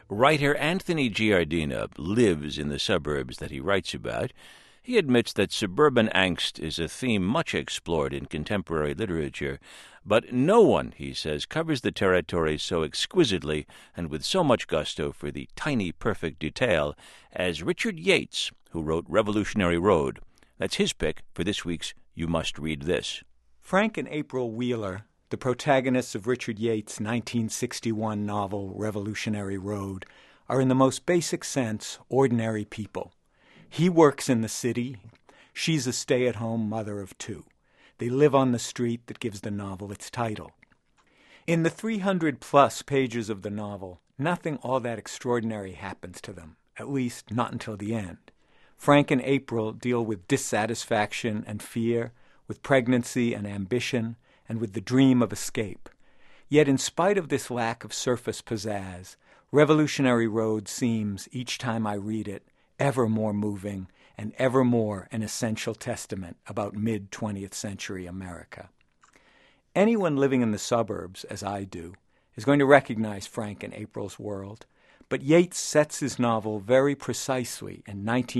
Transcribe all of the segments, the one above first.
Writer Anthony Giardina lives in the suburbs that he writes about. He admits that suburban angst is a theme much explored in contemporary literature, but no one, he says, covers the territory so exquisitely and with so much gusto for the tiny, perfect detail as Richard Yates, who wrote Revolutionary Road. That's his pick for this week's You Must Read This. Frank and April Wheeler, the protagonists of Richard Yates' 1961 novel Revolutionary Road, are in the most basic sense ordinary people. He works in the city. She's a stay-at-home mother of two. They live on the street that gives the novel its title. In the 300-plus pages of the novel, nothing all that extraordinary happens to them, at least not until the end. Frank and April deal with dissatisfaction and fear, with pregnancy and ambition, and with the dream of escape. Yet in spite of this lack of surface pizzazz, Revolutionary Road seems, each time I read it, ever more moving and ever more an essential testament about mid-20th century America. Anyone living in the suburbs, as I do, is going to recognize Frank and April's world, but Yates sets his novel very precisely in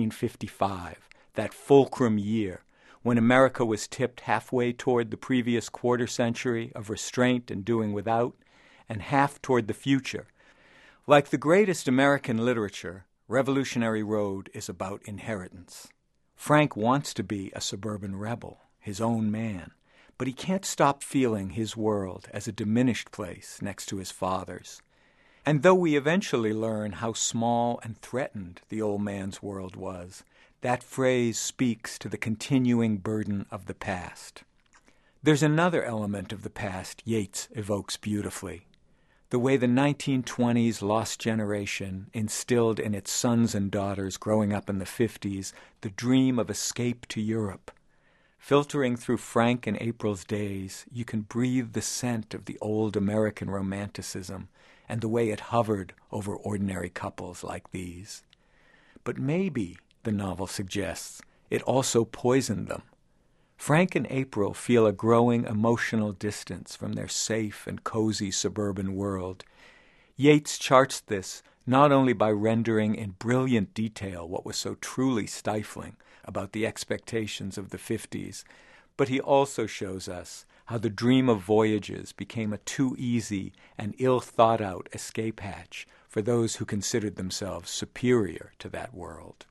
1955, that fulcrum year, when America was tipped halfway toward the previous quarter century of restraint and doing without, and half toward the future. Like the greatest American literature, Revolutionary Road is about inheritance. Frank wants to be a suburban rebel, his own man, but he can't stop feeling his world as a diminished place next to his father's. And though we eventually learn how small and threatened the old man's world was, that phrase speaks to the continuing burden of the past. There's another element of the past Yates evokes beautifully. The way the 1920s lost generation instilled in its sons and daughters growing up in the 50s the dream of escape to Europe. Filtering through Frank and April's days, you can breathe the scent of the old American romanticism and the way it hovered over ordinary couples like these. But maybe, the novel suggests, it also poisoned them. Frank and April feel a growing emotional distance from their safe and cozy suburban world. Yates charts this not only by rendering in brilliant detail what was so truly stifling about the expectations of the 50s, but he also shows us how the dream of voyages became a too easy and ill-thought-out escape hatch for those who considered themselves superior to that world.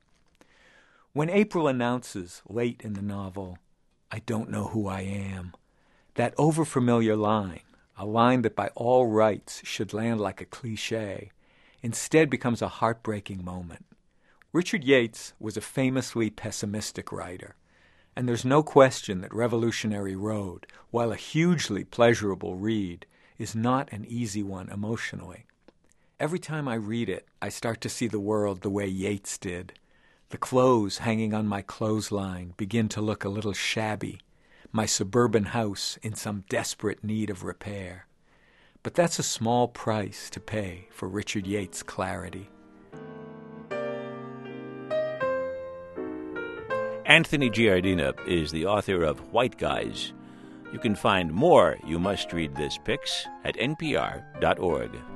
When April announces, late in the novel, "I don't know who I am," that overfamiliar line, a line that by all rights should land like a cliché, instead becomes a heartbreaking moment. Richard Yates was a famously pessimistic writer, and there's no question that Revolutionary Road, while a hugely pleasurable read, is not an easy one emotionally. Every time I read it, I start to see the world the way Yates did. The clothes hanging on my clothesline begin to look a little shabby, my suburban house in some desperate need of repair. But that's a small price to pay for Richard Yates' clarity. Anthony Giardina is the author of White Guys. You can find more You Must Read This picks at npr.org.